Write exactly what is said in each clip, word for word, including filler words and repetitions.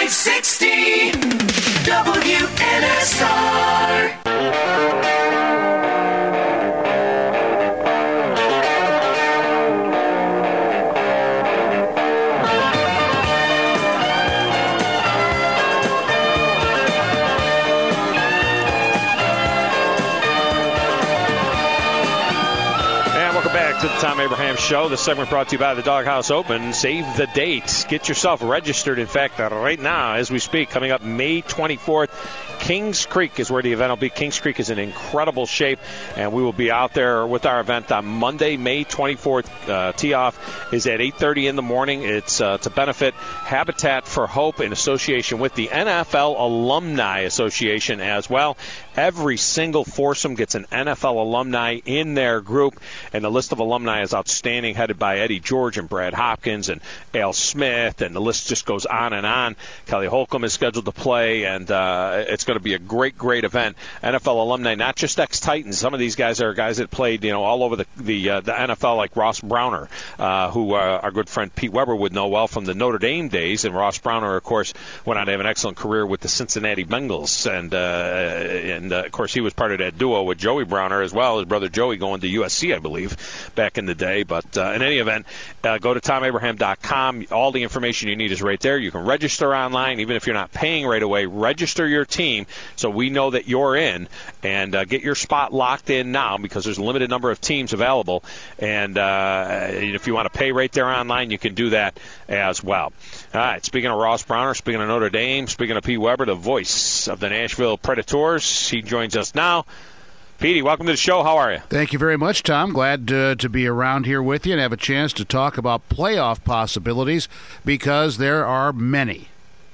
five sixty W N S R. To the Tom Abraham Show. This segment brought to you by the Doghouse Open. Save the date. Get yourself registered, in fact, right now as we speak. Coming up May twenty-fourth, Kings Creek is where the event will be. Kings Creek is in incredible shape, and we will be out there with our event on Monday, May twenty-fourth. Uh, tee-off is at eight thirty in the morning. It's uh, to benefit Habitat for Hope in association with the N F L Alumni Association as well. Every single foursome gets an N F L alumni in their group, and the list of alumni is outstanding, headed by Eddie George and Brad Hopkins and Al Smith, and the list just goes on and on. Kelly Holcomb is scheduled to play, and uh, it's going to be a great, great event. N F L alumni, not just ex-Titans. Some of these guys are guys that played, you know, all over the the, uh, the N F L, like Ross Browner, uh, who uh, our good friend Pete Weber would know well from the Notre Dame days. And Ross Browner, of course, went on to have an excellent career with the Cincinnati Bengals, and uh, and uh, of course he was part of that duo with Joey Browner as well. His brother Joey going to U S C, I believe, back in the day. But uh, in any event, uh, go to tom abraham dot com. All the information you need is right there. You can register online, even if you're not paying right away. Register your team so we know that you're in, and uh, get your spot locked in now, because there's a limited number of teams available. And uh, if you want to pay right there online, you can do that as well. All right, speaking of Ross Browner, speaking of Notre Dame, speaking of Pete Weber, the voice of the Nashville Predators, he joins us now. Petey, welcome to the show. How are you? Thank you very much, Tom. Glad uh, to be around here with you and have a chance to talk about playoff possibilities, because there are many.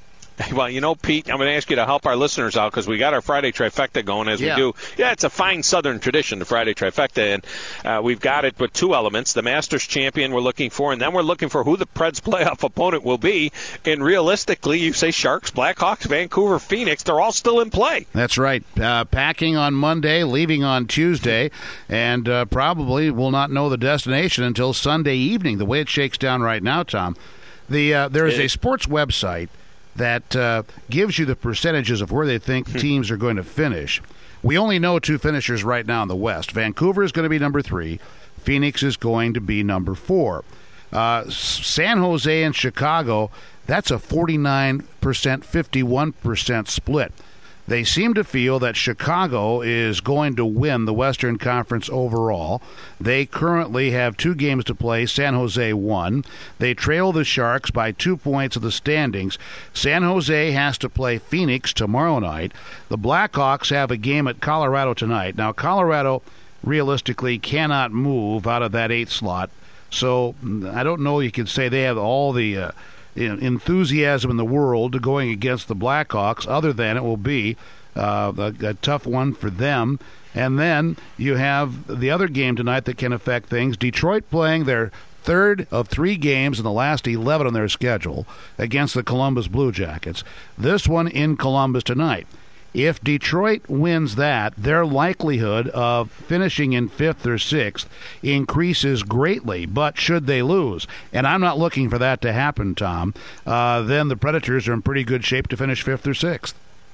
Well, you know, Pete, I'm going to ask you to help our listeners out, because we got our Friday Trifecta going as yeah. we do. Yeah, it's a fine Southern tradition, the Friday Trifecta, and uh, we've got it with two elements. The Masters champion we're looking for, and then we're looking for who the Preds' playoff opponent will be. And realistically, you say Sharks, Blackhawks, Vancouver, Phoenix, they're all still in play. That's right. Uh, packing on Monday, leaving on Tuesday, and uh, probably will not know the destination until Sunday evening, the way it shakes down right now, Tom. The uh, There is a sports website that uh, gives you the percentages of where they think teams are going to finish. We only know two finishers right now in the West. Vancouver is going to be number three. Phoenix is going to be number four. Uh, San Jose and Chicago, that's a forty-nine percent, fifty-one percent split. They seem to feel that Chicago is going to win the Western Conference overall. They currently have two games to play. San Jose one. They trail the Sharks by two points of the standings. San Jose has to play Phoenix tomorrow night. The Blackhawks have a game at Colorado tonight. Now, Colorado realistically cannot move out of that eighth slot. So I don't know you could say they have all the uh, enthusiasm in the world going against the Blackhawks, other than it will be uh, a, a tough one for them. And then you have the other game tonight that can affect things. Detroit playing their third of three games in the last eleven on their schedule against the Columbus Blue Jackets. This one in Columbus tonight. If Detroit wins that, their likelihood of finishing in fifth or sixth increases greatly. But should they lose, and I'm not looking for that to happen, Tom, uh, then the Predators are in pretty good shape to finish fifth or sixth.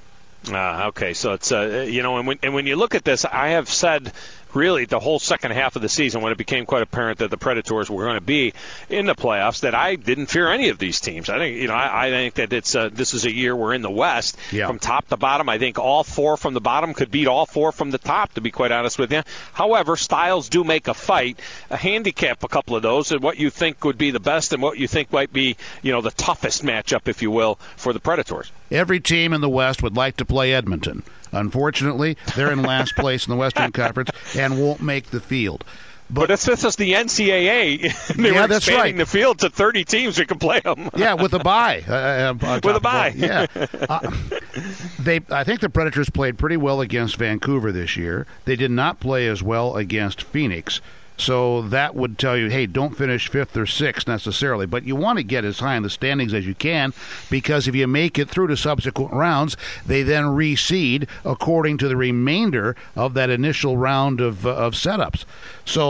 Uh, okay, so it's, uh, you know, and when, and when you look at this, I have said really the whole second half of the season, when it became quite apparent that the Predators were going to be in the playoffs, that I didn't fear any of these teams. I think, you know, I, I think that it's uh, this is a year we're in the West yeah. from top to bottom. I think all four from the bottom could beat all four from the top, to be quite honest with you. However, styles do make a fight. A handicap a couple of those, and what you think would be the best and what you think might be, you know, the toughest matchup, if you will, for the Predators. Every team in the West would like to play Edmonton. Unfortunately, they're in last place in the Western Conference and won't make the field. But, but this is the N C double A. They yeah, were that's expanding right. the field to thirty teams who can play them. Yeah, with a bye. Uh, with a bye. Yeah. Uh, they, I think the Predators played pretty well against Vancouver this year. They did not play as well against Phoenix. So that would tell you, hey, don't finish fifth or sixth necessarily. But you want to get as high in the standings as you can, because if you make it through to subsequent rounds, they then reseed according to the remainder of that initial round of, uh, of setups. So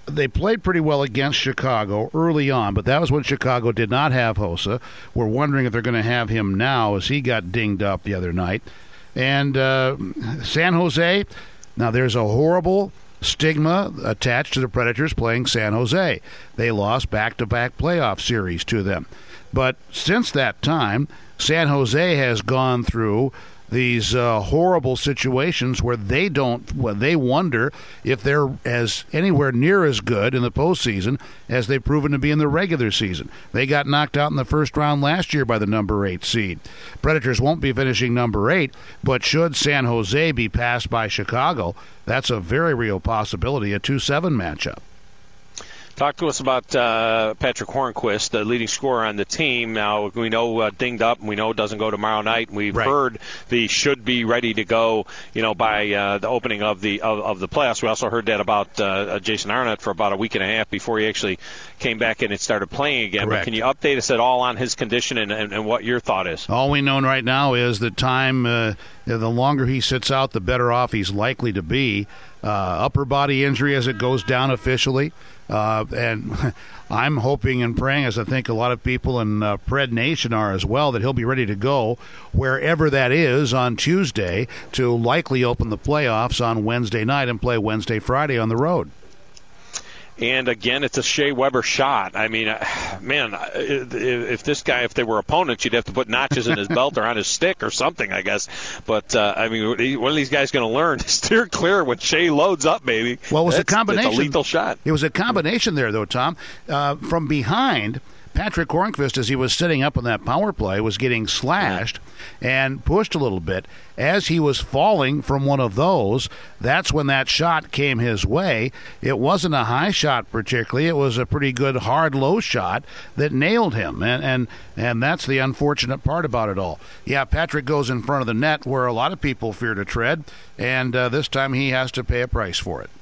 they played pretty well against Chicago early on, but that was when Chicago did not have Hossa. We're wondering if they're going to have him now as he got dinged up the other night. And uh, San Jose, now there's a horrible stigma attached to the Predators playing San Jose. They lost back-to-back playoff series to them. But since that time, San Jose has gone through these uh, horrible situations where they don't, well, they wonder if they're as anywhere near as good in the postseason as they've proven to be in the regular season. They got knocked out in the first round last year by the number eight seed. Predators won't be finishing number eight, but should San Jose be passed by Chicago, that's a very real possibility, a two seven matchup. Talk to us about uh, Patrick Hornqvist, the leading scorer on the team. Now, we know uh, dinged up, and we know it doesn't go tomorrow night. We've right. heard the should be ready to go, you know, by uh, the opening of the of, of the playoffs. We also heard that about uh, Jason Arnott for about a week and a half before he actually came back in and started playing again. Correct. But can you update us at all on his condition and, and, and what your thought is? All we know right now is that time, uh, the longer he sits out, the better off he's likely to be. Uh, upper body injury as it goes down officially. Uh, and I'm hoping and praying, as I think a lot of people in uh, Pred Nation are as well, that he'll be ready to go wherever that is on Tuesday to likely open the playoffs on Wednesday night and play Wednesday, Friday on the road. And again, it's a Shea Weber shot. I mean, man, if this guy, if they were opponents, you'd have to put notches in his belt or on his stick or something, I guess. But, uh, I mean, one of these guys going to learn to steer clear when Shea loads up, baby. Well, it was That's, a combination. It's a lethal shot. It was a combination there, though, Tom. Uh, from behind, Patrick Hornqvist, as he was sitting up on that power play, was getting slashed and pushed a little bit. As he was falling from one of those, that's when that shot came his way. It wasn't a high shot particularly. It was a pretty good hard low shot that nailed him, and and and that's the unfortunate part about it all. Yeah, Patrick goes in front of the net where a lot of people fear to tread, and uh, this time he has to pay a price for it.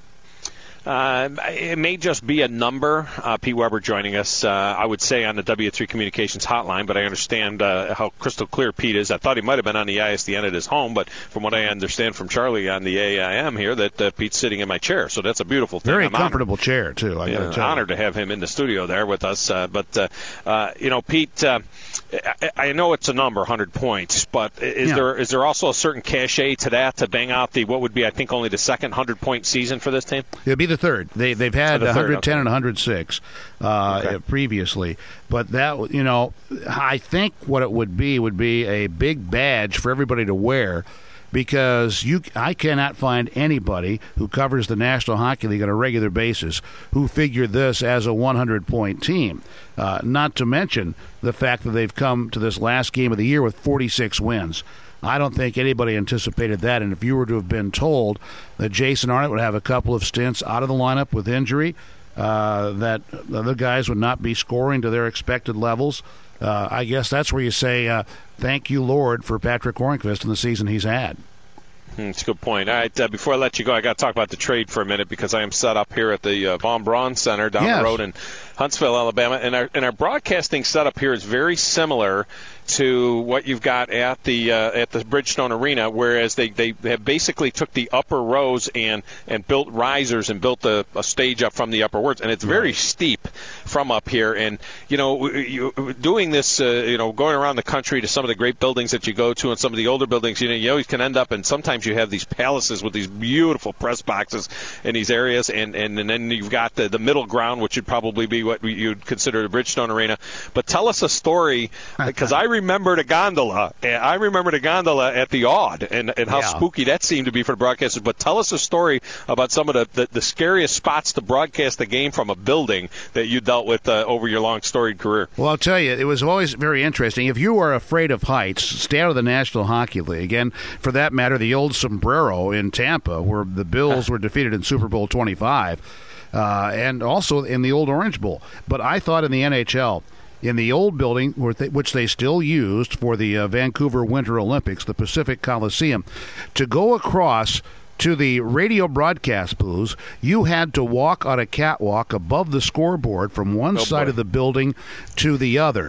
Uh, it may just be a number. Uh, Pete Weber joining us, uh, I would say, on the W three Communications hotline, but I understand uh, how crystal clear Pete is. I thought he might have been on the I S D N at his home, but from what I understand from Charlie on the A I M here, that uh, Pete's sitting in my chair, so that's a beautiful thing. Very I'm comfortable honored. chair, too. I yeah, tell honored you. to have him in the studio there with us. Uh, but, uh, uh, you know, Pete, uh, I, I know it's a number, one hundred points, but is yeah. there is there also a certain cachet to that to bang out the, what would be, I think, only the second one hundred-point season for this team? It'll be the third. They, they've had the third, one hundred ten okay. and one hundred six uh, okay. previously. But that, you know, I think what it would be would be a big badge for everybody to wear, because you, I cannot find anybody who covers the National Hockey League on a regular basis who figured this as a one hundred-point team. Uh, not to mention the fact that they've come to this last game of the year with forty-six wins. I don't think anybody anticipated that, and if you were to have been told that Jason Arnott would have a couple of stints out of the lineup with injury, uh, that the other guys would not be scoring to their expected levels, uh, I guess that's where you say, uh, thank you, Lord, for Patrick Hornqvist and the season he's had. That's a good point. All right, uh, before I let you go, I got to talk about the trade for a minute, because I am set up here at the uh, Von Braun Center down yes. the road in Huntsville, Alabama, and our, and our broadcasting setup here is very similar to what you've got at the uh, at the Bridgestone Arena, whereas they, they have basically took the upper rows and, and built risers and built a, a stage up from the upper words, and it's very right. steep from up here. And you know, you, doing this, uh, you know, going around the country to some of the great buildings that you go to and some of the older buildings, you know, you always can end up, and sometimes you have these palaces with these beautiful press boxes in these areas, and, and, and then you've got the, the middle ground, which would probably be what you'd consider the Bridgestone Arena. But tell us a story, because I remember the gondola. I remember the gondola at the Aud, and, and how yeah. spooky that seemed to be for the broadcasters. But tell us a story about some of the, the, the scariest spots to broadcast the game from a building that you dealt with uh, over your long, storied career. Well, I'll tell you, it was always very interesting. If you are afraid of heights, stay out of the National Hockey League. And for that matter, the old Sombrero in Tampa, where the Bills were defeated in Super Bowl twenty-five, uh, and also in the old Orange Bowl. But I thought in the N H L, in the old building, which they still used for the uh, Vancouver Winter Olympics, the Pacific Coliseum, to go across to the radio broadcast booths, you had to walk on a catwalk above the scoreboard from one oh side boy. of the building to the other.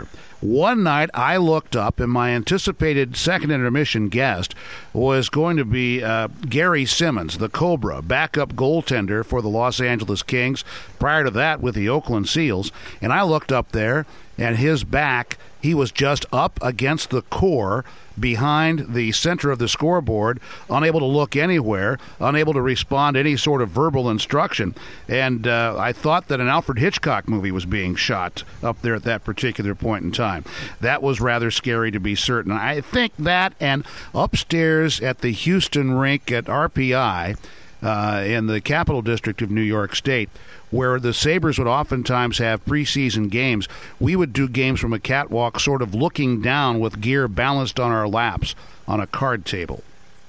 One night I looked up, and my anticipated second intermission guest was going to be uh, Gary Simmons, the Cobra, backup goaltender for the Los Angeles Kings, prior to that with the Oakland Seals. And I looked up there, and his back, he was just up against the core behind the center of the scoreboard, unable to look anywhere, unable to respond to any sort of verbal instruction. And uh, I thought that an Alfred Hitchcock movie was being shot up there at that particular point in time. That was rather scary, to be certain. I think that, and upstairs at the Houston rink at R P I uh, in the Capital District of New York State, where the Sabres would oftentimes have preseason games, we would do games from a catwalk sort of looking down with gear balanced on our laps on a card table.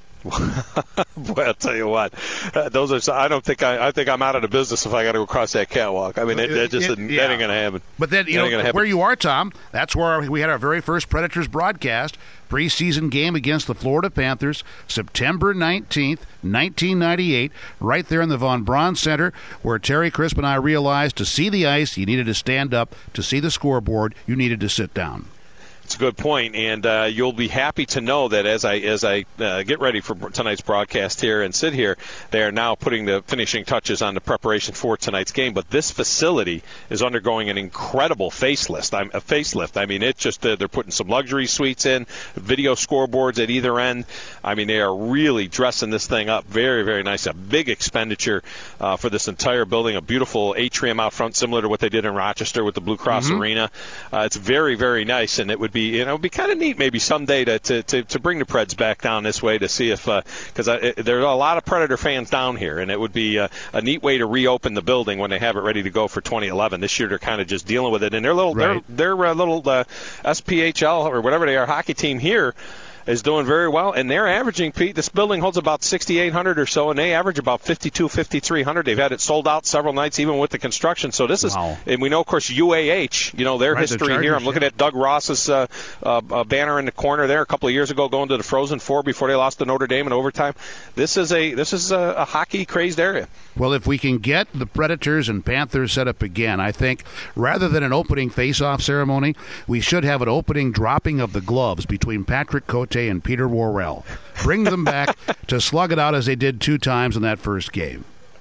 Boy, I'll tell you what, uh, those are. I don't think I. I think I'm out of the business if I got to go across that catwalk. I mean, it, it just it, it, yeah. that ain't gonna happen. But then, you know, where you are, Tom, that's where we had our very first Predators broadcast, preseason game against the Florida Panthers, September nineteenth, nineteen ninety-eight, right there in the Von Braun Center, where Terry Crisp and I realized to see the ice, you needed to stand up. To see the scoreboard, you needed to sit down. It's a good point, and uh, you'll be happy to know that as I as I uh, get ready for tonight's broadcast here and sit here, they are now putting the finishing touches on the preparation for tonight's game. But this facility is undergoing an incredible facelift. I'm a facelift. I mean, it's just uh, they're putting some luxury suites in, video scoreboards at either end. I mean, they are really dressing this thing up very, very nice. A big expenditure uh, for this entire building. A beautiful atrium out front, similar to what they did in Rochester with the Blue Cross mm-hmm. Arena. Uh, it's very, very nice, and it would be. You know, it'd be kind of neat maybe someday to, to, to, to bring the Preds back down this way to see if, because uh, there are a lot of Predator fans down here, and it would be uh, a neat way to reopen the building when they have it ready to go for twenty eleven. This year they're kind of just dealing with it, and their little, right. their, their uh, little uh, S P H L or whatever they are hockey team here is doing very well, and they're averaging, Pete, this building holds about sixty-eight hundred or so, and they average about fifty-two, fifty-three hundred. They've had it sold out several nights, even with the construction. So this wow. is, and we know, of course, U A H, you know, their right, history the Chargers, here. I'm looking yeah. at Doug Ross's uh, uh, uh, banner in the corner there a couple of years ago, going to the Frozen Four before they lost to Notre Dame in overtime. This is a this is a, a hockey-crazed area. Well, if we can get the Predators and Panthers set up again, I think rather than an opening face-off ceremony, we should have an opening dropping of the gloves between Patrick Cote and Peter Worrell. Bring them back to slug it out as they did two times in that first game.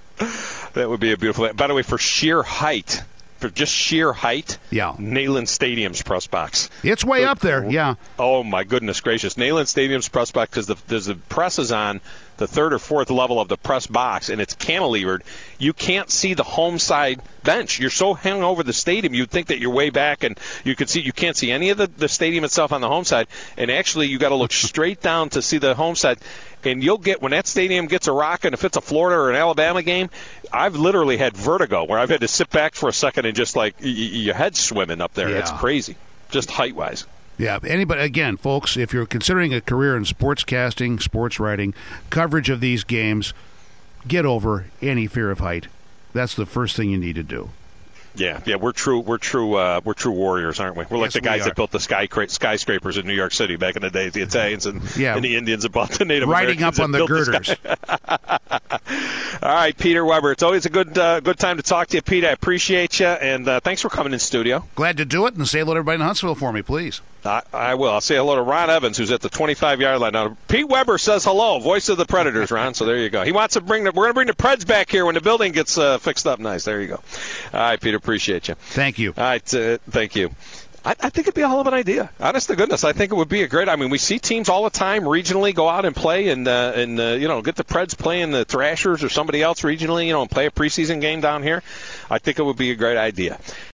That would be a beautiful. By the way, for sheer height, for just sheer height, yeah, Neyland Stadium's press box. It's way up there, yeah. Oh, my goodness gracious. Neyland Stadium's press box, because the, there's the press is on the third or fourth level of the press box, and it's cantilevered. You can't see the home side bench. You're so hung over the stadium, you'd think that you're way back, and you could see you can't see any of the, the stadium itself on the home side. And actually, you got to look straight down to see the home side. And you'll get, when that stadium gets a rockin', if it's a Florida or an Alabama game, I've literally had vertigo where I've had to sit back for a second and just like y- y- your head's swimming up there. Yeah. It's crazy, just height-wise. Yeah, anybody, again, folks, if you're considering a career in sportscasting, sports writing, coverage of these games, get over any fear of height. That's the first thing you need to do. Yeah, yeah, we're true. We're true. Uh, we're true warriors, aren't we? We're like yes, the guys that built the sky skyscrapers in New York City back in the day. The Italians and, yeah. and the Indians about the Native Riding Americans up on the girders. The All right, Peter Weber. It's always a good uh, good time to talk to you, Pete. I appreciate you, and uh, thanks for coming in studio. Glad to do it, and say hello to everybody in Huntsville for me, please. I, I will. I'll say hello to Ron Evans, who's at the twenty-five-yard line. Now, Pete Weber says hello, voice of the Predators, Ron. So there you go. He wants to bring the. We're going to bring the Preds back here when the building gets uh, fixed up nice. There you go. All right, Peter. Appreciate you. Thank you. All right. Uh, thank you. I, I think it'd be a hell of an idea. Honest to goodness, I think it would be a great. I mean, we see teams all the time regionally go out and play, and uh, and uh, you know, get the Preds playing the Thrashers or somebody else regionally, you know, and play a preseason game down here. I think it would be a great idea.